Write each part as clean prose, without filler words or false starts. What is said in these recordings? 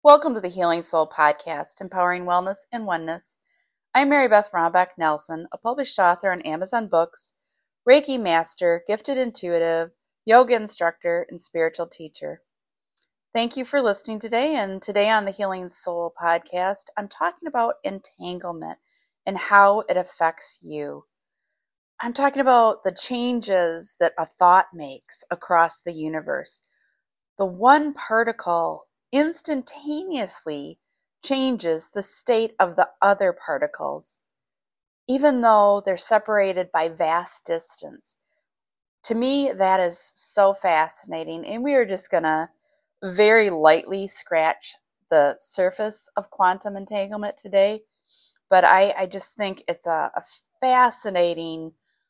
Welcome to the Healing Soul Podcast, Empowering Wellness and Oneness. I'm Mary Beth Rombeck Nelson, a published author on Amazon Books, Reiki Master, Gifted Intuitive, Yoga Instructor, and Spiritual Teacher. Thank you for listening today, and today on the Healing Soul Podcast, I'm talking about entanglement and how it affects you. I'm talking about the changes that a thought makes across the universe. The one particle instantaneously changes the state of the other particles, even though they're separated by vast distance. To me, that is so fascinating, and we are just going to very lightly scratch the surface of quantum entanglement today, but I just think it's a fascinating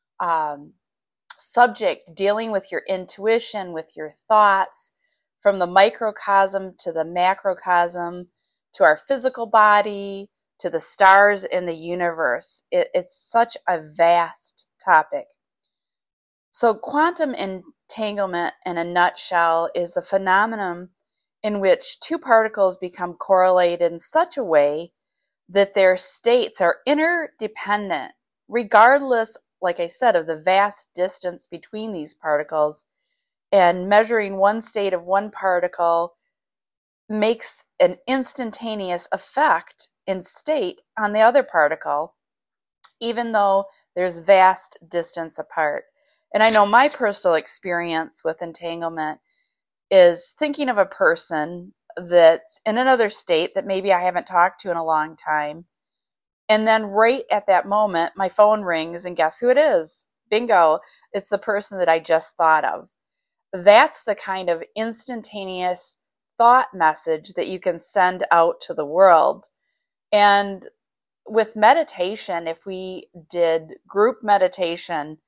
subject, dealing with your intuition, with your thoughts, from the microcosm to the macrocosm, to our physical body, to the stars in the universe. It's such a vast topic. So quantum entanglement, in a nutshell, is the phenomenon in which two particles become correlated in such a way that their states are interdependent, regardless, like I said, of the vast distance between these particles. And measuring one state of one particle makes an instantaneous effect in state on the other particle, even though there's vast distance apart. And I know my personal experience with entanglement is thinking of a person that's in another state that maybe I haven't talked to in a long time. And then right at that moment, my phone rings, and guess who it is? Bingo. It's the person that I just thought of. That's the kind of instantaneous thought message that you can send out to the world. And with meditation, if we did group meditation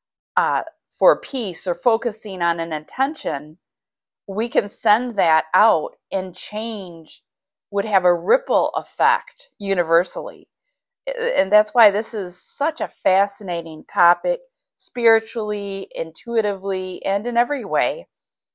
for peace or focusing on an intention, we can send that out, and change would have a ripple effect universally. And that's why this is such a fascinating topic, spiritually, intuitively, and in every way.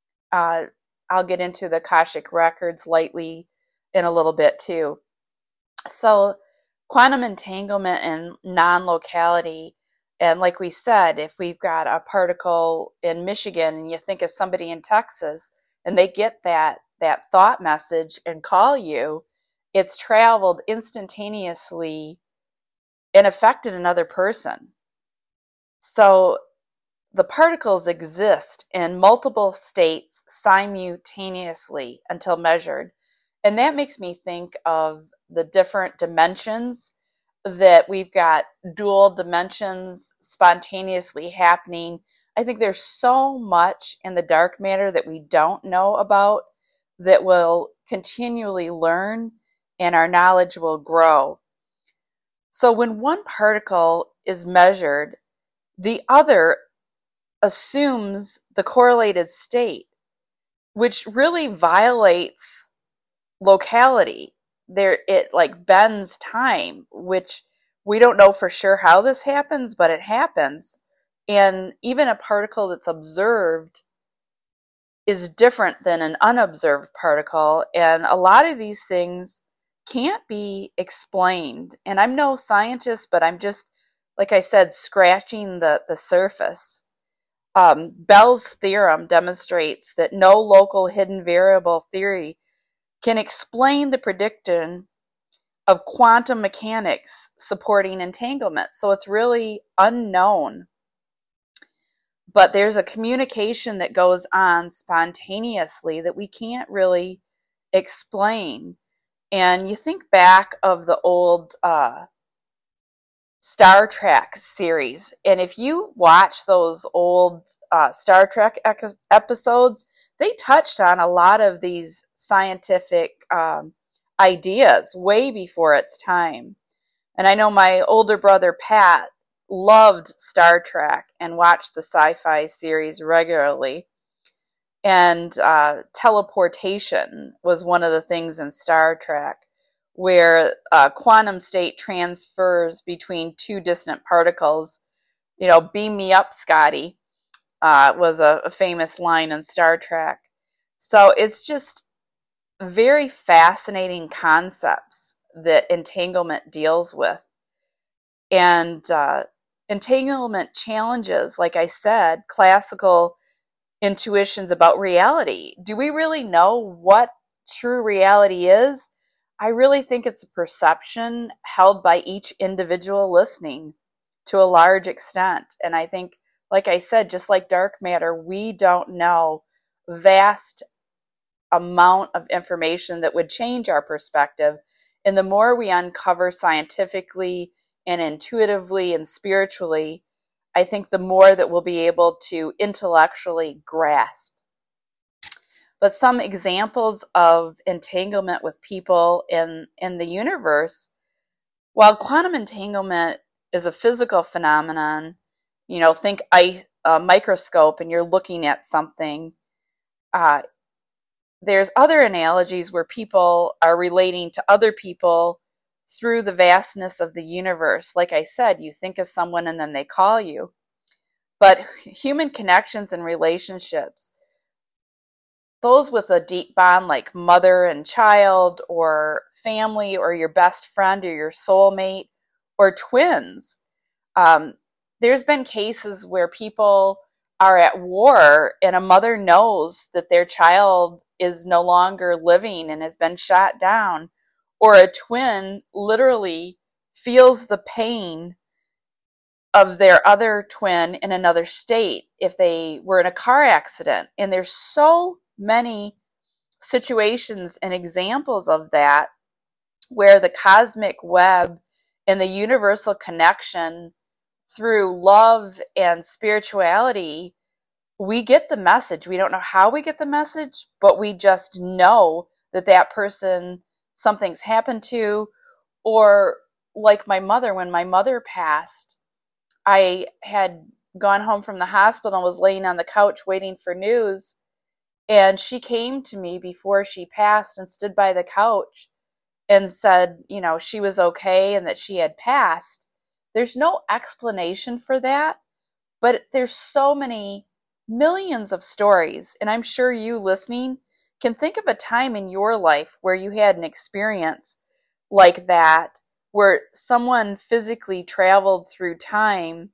I'll get into the Akashic Records lightly in a little bit too. So quantum entanglement and non-locality, and like we said, if we've got a particle in Michigan and you think of somebody in Texas and they get that thought message and call you, it's traveled instantaneously and affected another person. So the particles exist in multiple states simultaneously until measured. And that makes me think of the different dimensions, that we've got dual dimensions spontaneously happening. I think there's so much in the dark matter that we don't know about that we'll continually learn, and our knowledge will grow. So when one particle is measured, the other assumes the correlated state, which really violates locality. It like bends time, which we don't know for sure how this happens, but it happens. And even a particle that's observed is different than an unobserved particle. And a lot of these things can't be explained. And I'm no scientist, but I'm just, like I said, scratching the surface. Bell's theorem demonstrates that no local hidden variable theory can explain the prediction of quantum mechanics supporting entanglement. So it's really unknown. But there's a communication that goes on spontaneously that we can't really explain. And you think back of the old Star Trek series, and if you watch those old Star Trek episodes, they touched on a lot of these scientific ideas way before its time. And I know my older brother Pat loved Star Trek and watched the sci-fi series regularly. And teleportation was one of the things in Star Trek, where quantum state transfers between two distant particles. You know, beam me up, Scotty, was a famous line in Star Trek. So it's just very fascinating concepts that entanglement deals with. And entanglement challenges, like I said, classical intuitions about reality. Do we really know what true reality is? I really think it's a perception held by each individual listening to a large extent. And I think, like I said, just like dark matter, we don't know vast amount of information that would change our perspective. And the more we uncover scientifically and intuitively and spiritually, I think the more that we'll be able to intellectually grasp. But some examples of entanglement with people in the universe, while quantum entanglement is a physical phenomenon, think a microscope and you're looking at something, there's other analogies where people are relating to other people through the vastness of the universe. Like I said, you think of someone and then they call you. But human connections and relationships, those with a deep bond like mother and child or family or your best friend or your soulmate or twins, there's been cases where people are at war and a mother knows that their child is no longer living and has been shot down, or a twin literally feels the pain of their other twin in another state if they were in a car accident. And there's so many situations and examples of that where the cosmic web and the universal connection through love and spirituality, we get the message. We don't know how we get the message, but we just know that that person, something's happened to. Or like my mother, when my mother passed, I had gone home from the hospital and was laying on the couch waiting for news. And she came to me before she passed and stood by the couch and said, she was okay and that she had passed. There's no explanation for that, but there's so many millions of stories. And I'm sure you listening can think of a time in your life where you had an experience like that, where someone physically traveled through time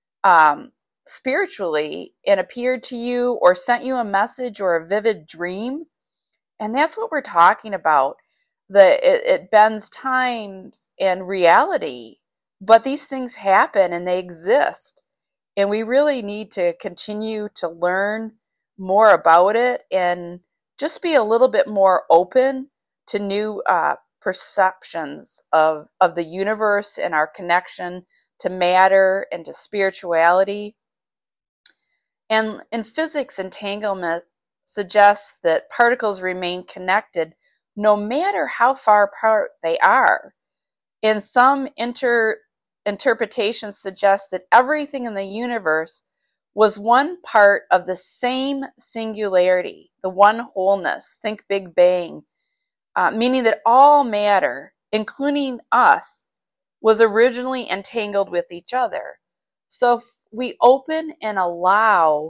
spiritually and appeared to you or sent you a message or a vivid dream. And that's what we're talking about. It bends times and reality, but these things happen and they exist. And we really need to continue to learn more about it and just be a little bit more open to new perceptions of the universe and our connection to matter and to spirituality. And in physics, entanglement suggests that particles remain connected no matter how far apart they are. And some interpretations suggest that everything in the universe was one part of the same singularity, the one wholeness. Think Big Bang, meaning that all matter, including us, was originally entangled with each other. So if we open and allow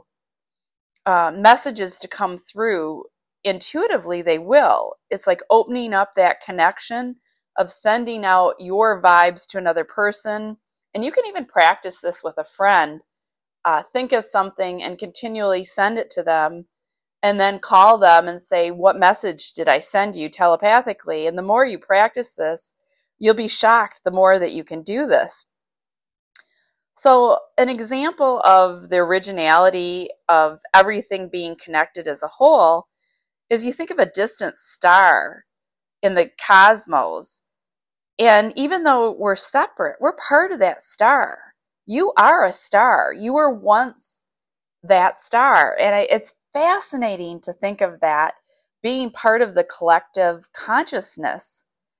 messages to come through, intuitively they will. It's like opening up that connection of sending out your vibes to another person. And you can even practice this with a friend. Think of something and continually send it to them, and then call them and say, what message did I send you telepathically? And the more you practice this, you'll be shocked the more that you can do this. So an example of the originality of everything being connected as a whole is you think of a distant star in the cosmos. And even though we're separate, we're part of that star. You are a star. You were once that star. And it's fascinating to think of that being part of the collective consciousness.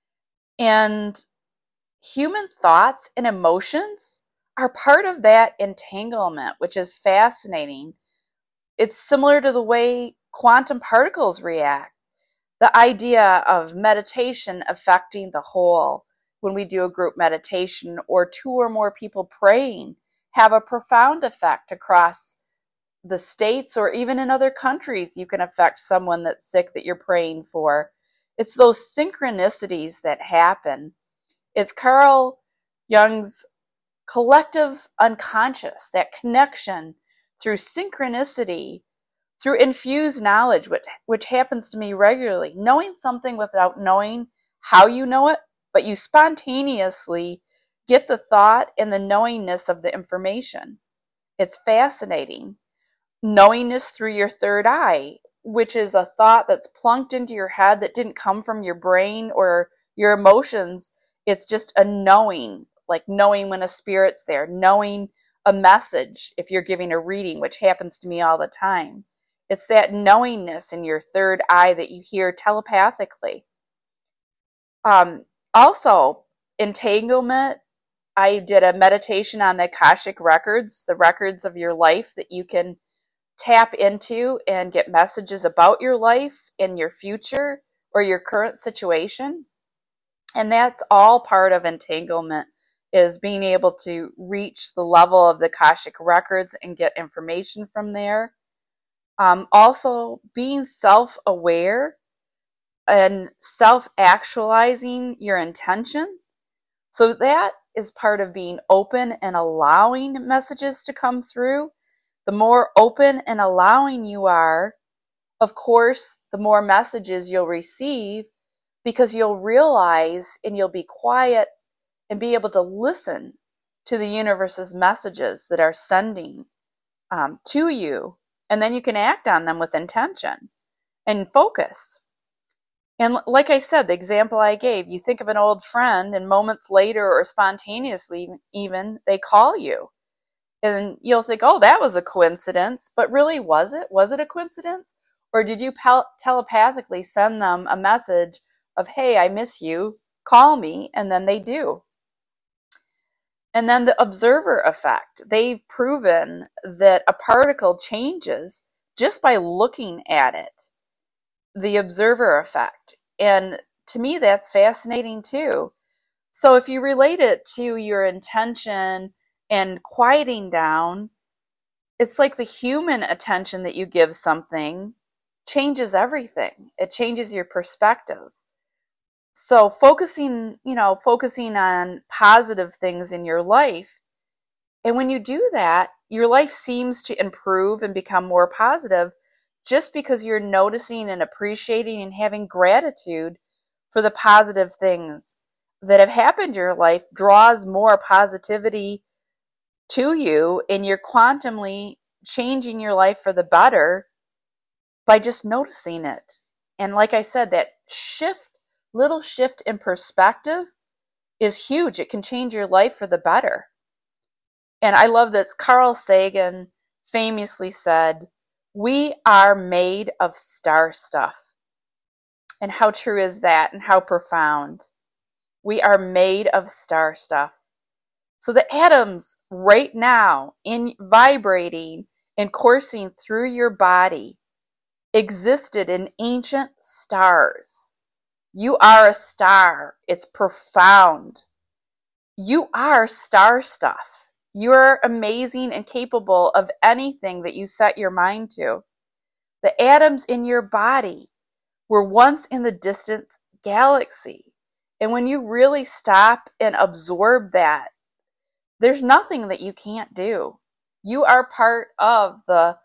And human thoughts and emotions are part of that entanglement, which is fascinating. It's similar to the way quantum particles react. The idea of meditation affecting the whole, when we do a group meditation or two or more people praying, have a profound effect across the states or even in other countries. You can affect someone that's sick that you're praying for. It's those synchronicities that happen. It's Carl Jung's collective unconscious, that connection through synchronicity, through infused knowledge, which happens to me regularly. Knowing something without knowing how you know it, but you spontaneously get the thought and the knowingness of the information. It's fascinating. Knowingness through your third eye, which is a thought that's plunked into your head that didn't come from your brain or your emotions. It's just a knowing, like knowing when a spirit's there, knowing a message if you're giving a reading, which happens to me all the time. It's that knowingness in your third eye that you hear telepathically. Also, entanglement. I did a meditation on the Akashic records, the records of your life that you can tap into and get messages about your life and your future or your current situation. And that's all part of entanglement, is being able to reach the level of the Akashic records and get information from there. Also, being self-aware and self-actualizing your intention. So that is part of being open and allowing messages to come through. The more open and allowing you are, of course, the more messages you'll receive, because you'll realize and you'll be quiet and be able to listen to the universe's messages that are sending to you. And then you can act on them with intention and focus. And like I said, the example I gave, you think of an old friend and moments later or spontaneously even, they call you. And you'll think, oh, that was a coincidence. But really, was it? Was it a coincidence? Or did you telepathically send them a message of, hey, I miss you, call me, and then they do. And then the observer effect. They've proven that a particle changes just by looking at it. The observer effect. And to me, that's fascinating too. So if you relate it to your intention and quieting down, it's like the human attention that you give something changes everything. It changes your perspective. So focusing on positive things in your life. And when you do that, your life seems to improve and become more positive just because you're noticing and appreciating and having gratitude for the positive things that have happened in your life. Draws more positivity to you, and you're quantumly changing your life for the better by just noticing it. And like I said, that little shift in perspective is huge. It can change your life for the better. And I love that Carl Sagan famously said, "We are made of star stuff." And how true is that, and how profound? We are made of star stuff. So the atoms right now vibrating and coursing through your body existed in ancient stars. You are a star. It's profound. You are star stuff. You are amazing and capable of anything that you set your mind to. The atoms in your body were once in the distant galaxy. And when you really stop and absorb that, there's nothing that you can't do. You are part of the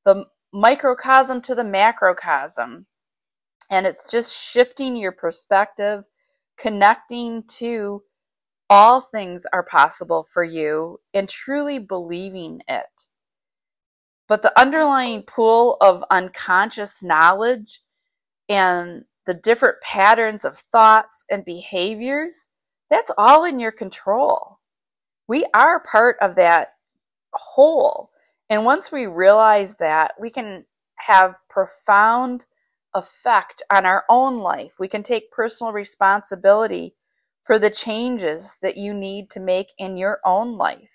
microcosm to the macrocosm. And it's just shifting your perspective, connecting to all things are possible for you, and truly believing it. But the underlying pool of unconscious knowledge and the different patterns of thoughts and behaviors, that's all in your control. We are part of that whole. And once we realize that, we can have profound effect on our own life. We can take personal responsibility for the changes that you need to make in your own life.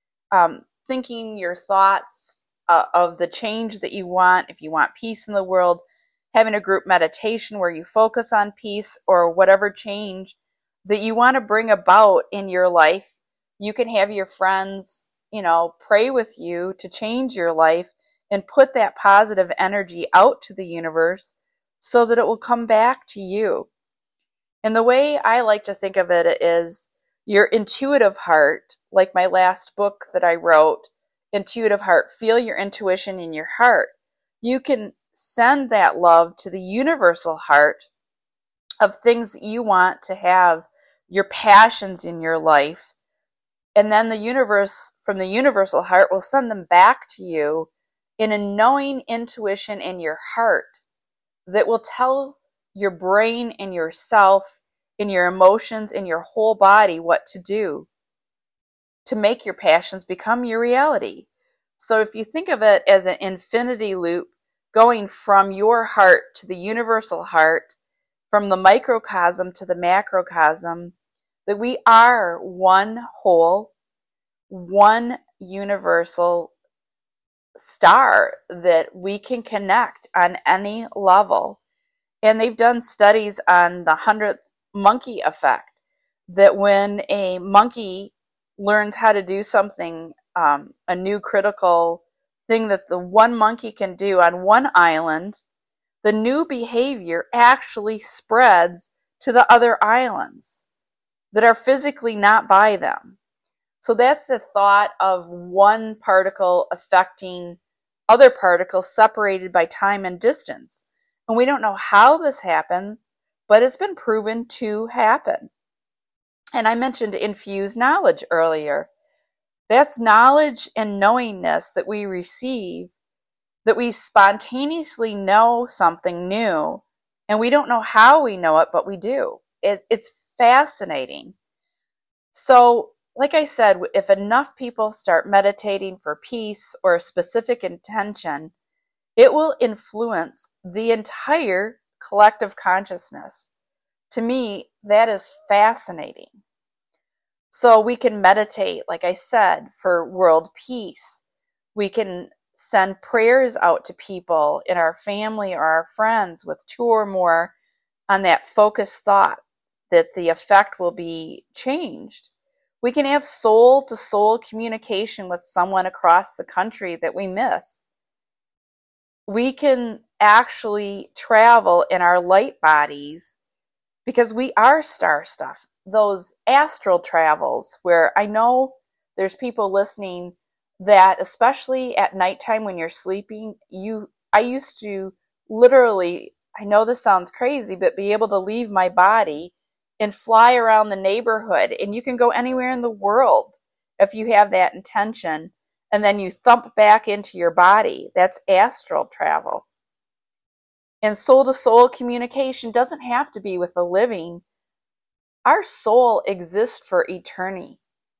Thinking your thoughts of the change that you want, if you want peace in the world, having a group meditation where you focus on peace or whatever change that you want to bring about in your life. You can have your friends, pray with you to change your life and put that positive energy out to the universe so that it will come back to you. And the way I like to think of it is your intuitive heart, like my last book that I wrote, Intuitive Heart, feel your intuition in your heart. You can send that love to the universal heart of things that you want to have, your passions in your life. And then the universe, from the universal heart, will send them back to you in a knowing intuition in your heart that will tell your brain and yourself and your emotions and your whole body what to do to make your passions become your reality. So if you think of it as an infinity loop going from your heart to the universal heart, from the microcosm to the macrocosm, that we are one whole, one universal star that we can connect on any level. And they've done studies on the 100th monkey effect, that when a monkey learns how to do something, a new critical thing that the one monkey can do on one island, the new behavior actually spreads to the other islands that are physically not by them. So that's the thought of one particle affecting other particles separated by time and distance. And we don't know how this happened, but it's been proven to happen. And I mentioned infused knowledge earlier. That's knowledge and knowingness that we receive, that we spontaneously know something new, and we don't know how we know it, but we do. It's fascinating. So, like I said, if enough people start meditating for peace or a specific intention, it will influence the entire collective consciousness. To me, that is fascinating. So we can meditate, like I said, for world peace. We can send prayers out to people in our family or our friends with 2 or more on that focused thought that the effect will be changed. We can have soul-to-soul communication with someone across the country that we miss. We can actually travel in our light bodies because we are star stuff. Those astral travels where I know there's people listening that, especially at nighttime when you're sleeping, I used to literally, I know this sounds crazy, but be able to leave my body and fly around the neighborhood. And you can go anywhere in the world if you have that intention. And then you thump back into your body. That's astral travel. And soul-to-soul communication doesn't have to be with the living. Our soul exists for eternity.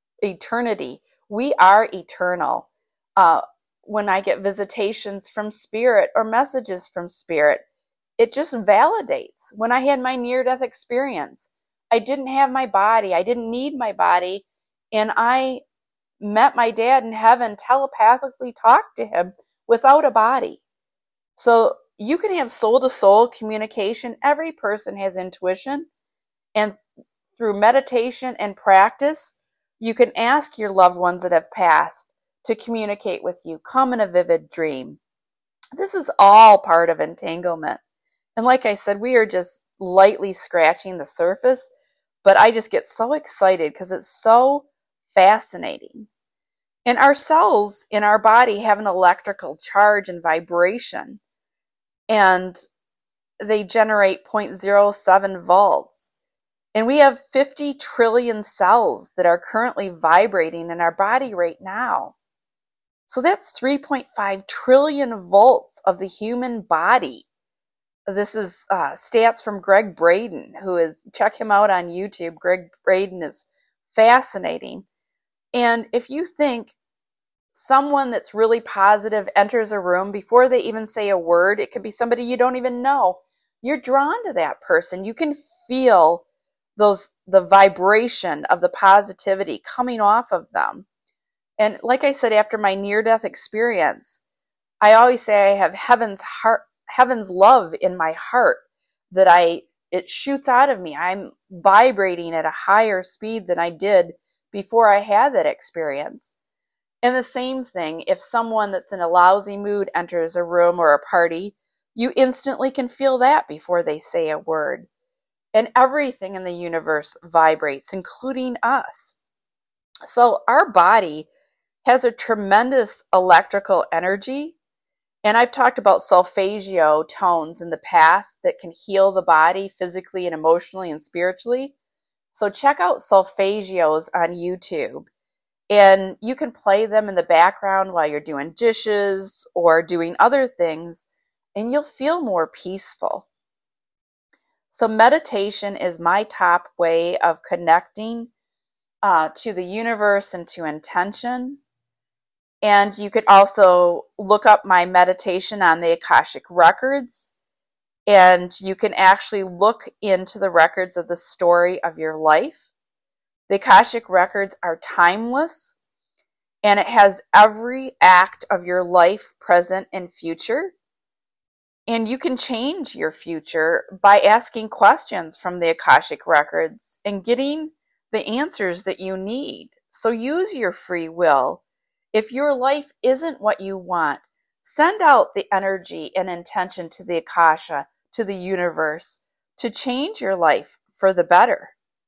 We are eternal. When I get visitations from spirit or messages from spirit, it just validates. When I had my near-death experience, I didn't have my body. I didn't need my body. And I met my dad in heaven, telepathically talked to him without a body. So you can have soul-to-soul communication. Every person has intuition. And through meditation and practice, you can ask your loved ones that have passed to communicate with you. Come in a vivid dream. This is all part of entanglement. And like I said, we are just lightly scratching the surface, but I just get so excited because it's so fascinating. And our cells in our body have an electrical charge and vibration, and they generate 0.07 volts. And we have 50 trillion cells that are currently vibrating in our body right now. So that's 3.5 trillion volts of the human body. This is stats from Gregg Braden, check him out on YouTube. Gregg Braden is fascinating. And if you think someone that's really positive enters a room, before they even say a word, it could be somebody you don't even know, you're drawn to that person. You can feel the vibration of the positivity coming off of them. And like I said, after my near-death experience, I always say I have heaven's love in my heart, that it shoots out of me. I'm vibrating at a higher speed than I did before I had that experience. And the same thing, if someone that's in a lousy mood enters a room or a party, You instantly can feel that before they say a word. And everything in the universe vibrates, including us. So our body has a tremendous electrical energy. And I've talked about solfeggio tones in the past that can heal the body physically and emotionally and spiritually. So check out solfeggios on YouTube. And you can play them in the background while you're doing dishes or doing other things, and you'll feel more peaceful. So meditation is my top way of connecting to the universe and to intention. And you could also look up my meditation on the Akashic Records, and you can actually look into the records of the story of your life. The Akashic Records are timeless, and it has every act of your life, present and future. And you can change your future by asking questions from the Akashic Records and getting the answers that you need. So use your free will. If your life isn't what you want, send out the energy and intention to the Akasha, to the universe, to change your life for the better.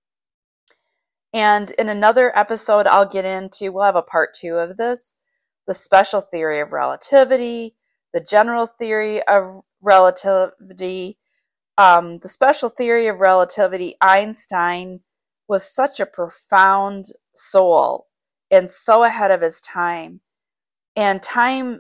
And in another episode, I'll get into, we'll have a part 2 of this, the special theory of relativity, the general theory of relativity. The special theory of relativity, Einstein was such a profound soul and so ahead of his time. And time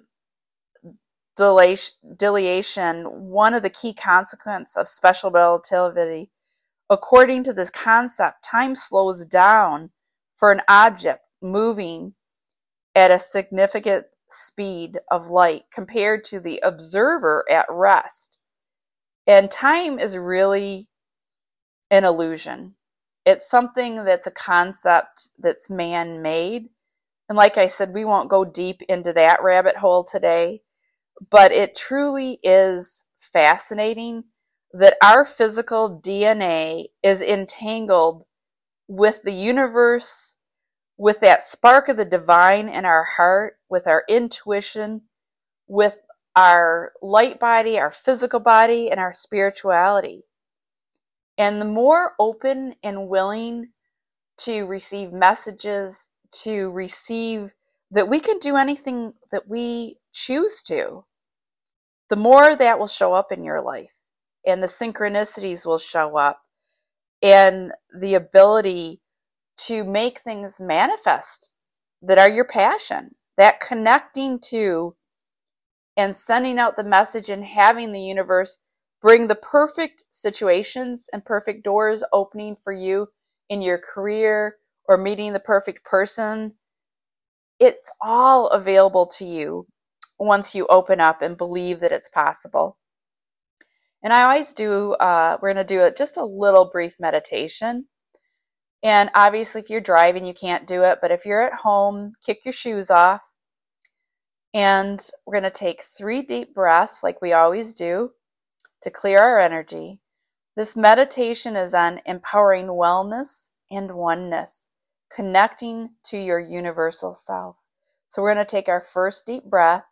dilation, one of the key consequences of special relativity. According to this concept, time slows down for an object moving at a significant speed of light compared to the observer at rest. And time is really an illusion. It's something that's a concept that's man-made. And like I said, we won't go deep into that rabbit hole today, but it truly is fascinating that our physical DNA is entangled with the universe, with that spark of the divine in our heart, with our intuition, with our light body, our physical body, and our spirituality. And the more open and willing to receive messages, to receive that we can do anything that we choose to, the more that will show up in your life. And the synchronicities will show up, and the ability to make things manifest that are your passion, that connecting to and sending out the message and having the universe bring the perfect situations and perfect doors opening for you in your career or meeting the perfect person. It's all available to you once you open up and believe that it's possible. And I always do, we're going to do just a little brief meditation. And obviously, if you're driving, you can't do it. But if you're at home, kick your shoes off. And we're going to take 3 deep breaths like we always do to clear our energy. This meditation is on empowering wellness and oneness, connecting to your universal self. So we're going to take our first deep breath.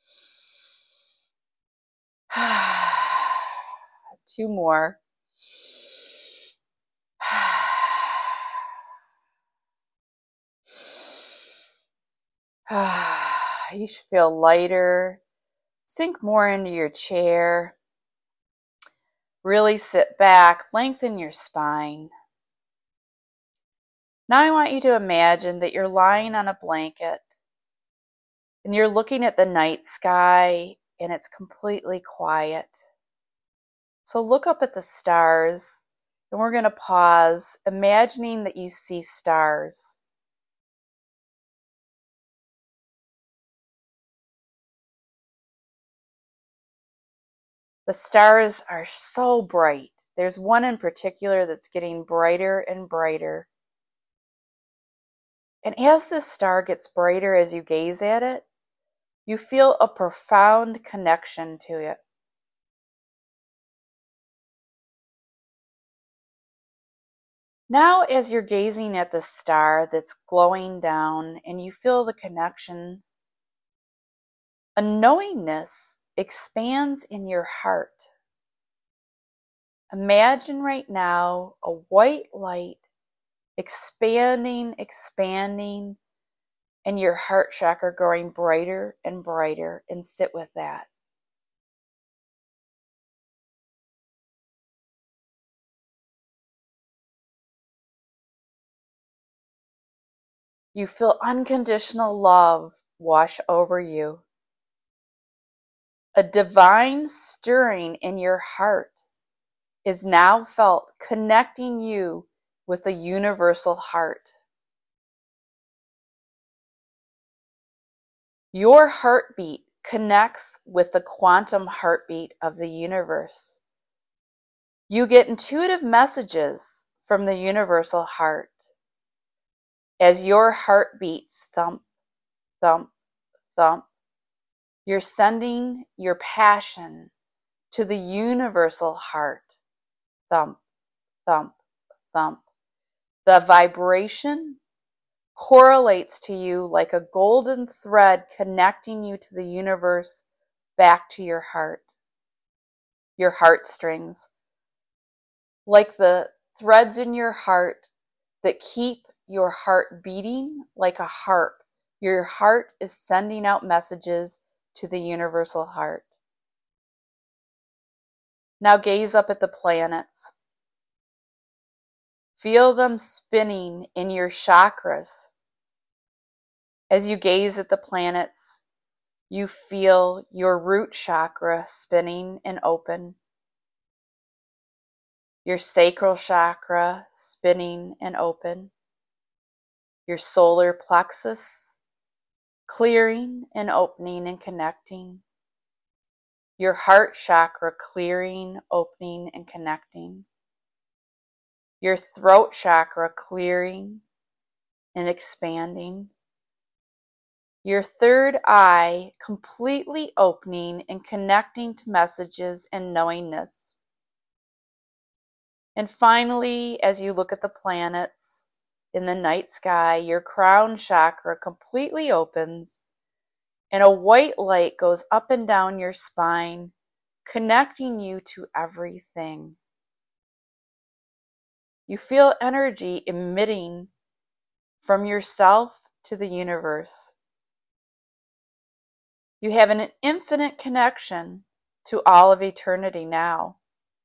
2 more. You should feel lighter. Sink more into your chair. Really sit back, lengthen your spine. Now I want you to imagine that you're lying on a blanket and you're looking at the night sky and it's completely quiet. So look up at the stars, and we're going to pause, imagining that you see stars. The stars are so bright. There's one in particular that's getting brighter and brighter. And as this star gets brighter as you gaze at it, you feel a profound connection to it. Now, as you're gazing at the star that's glowing down and you feel the connection, a knowingness expands in your heart. Imagine right now a white light expanding, and your heart chakra growing brighter and brighter, and sit with that. You feel unconditional love wash over you. A divine stirring in your heart is now felt, connecting you with the universal heart. Your heartbeat connects with the quantum heartbeat of the universe. You get intuitive messages from the universal heart. As your heart beats thump, thump, thump, you're sending your passion to the universal heart. Thump, thump, thump. The vibration correlates to you like a golden thread connecting you to the universe, back to your heartstrings. Like the threads in your heart that keep your heart beating like a harp. Your heart is sending out messages to the universal heart. Now gaze up at the planets. Feel them spinning in your chakras. As you gaze at the planets, you feel your root chakra spinning and open. Your sacral chakra spinning and open. Your solar plexus clearing and opening and connecting. Your heart chakra clearing, opening, and connecting. Your throat chakra clearing and expanding. Your third eye completely opening and connecting to messages and knowingness. And finally, as you look at the planets in the night sky, your crown chakra completely opens and a white light goes up and down your spine, connecting you to everything. You feel energy emitting from yourself to the universe. You have an infinite connection to all of eternity now.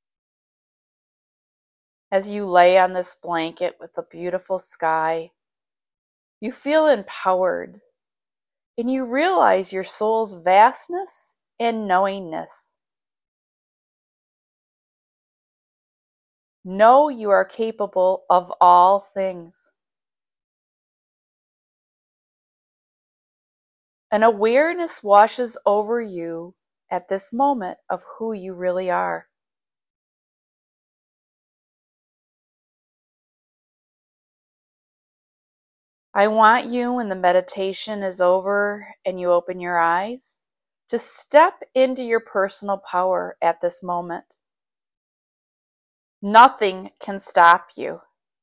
As you lay on this blanket with the beautiful sky, you feel empowered, and you realize your soul's vastness and knowingness. Know you are capable of all things. An awareness washes over you at this moment of who you really are. I want you, when the meditation is over and you open your eyes, to step into your personal power at this moment. Nothing can stop you.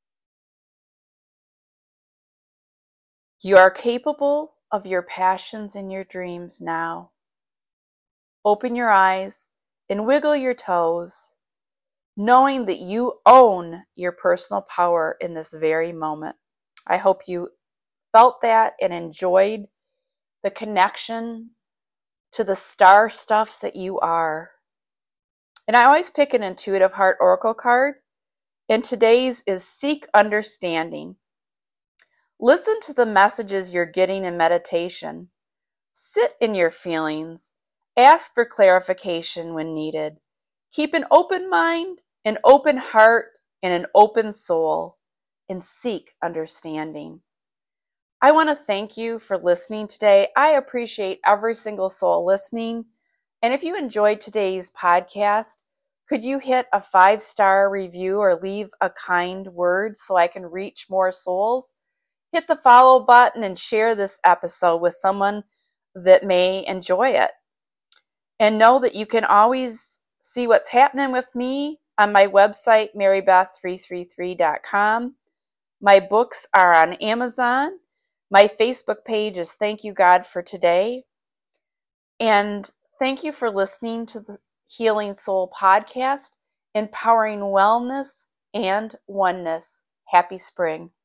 You are capable of your passions and your dreams now. Open your eyes and wiggle your toes, knowing that you own your personal power in this very moment. I hope you felt that and enjoyed the connection to the star stuff that you are. And I always pick an intuitive heart oracle card, and today's is Seek Understanding. Listen to the messages you're getting in meditation. Sit in your feelings. Ask for clarification when needed. Keep an open mind, an open heart, and an open soul, and seek understanding. I want to thank you for listening today. I appreciate every single soul listening. And if you enjoyed today's podcast, could you hit a 5-star review or leave a kind word so I can reach more souls? Hit the follow button and share this episode with someone that may enjoy it. And know that you can always see what's happening with me on my website, marybeth333.com. My books are on Amazon. My Facebook page is Thank You God for Today. And Thank you for listening to the Healing Soul podcast, empowering wellness and oneness. Happy spring.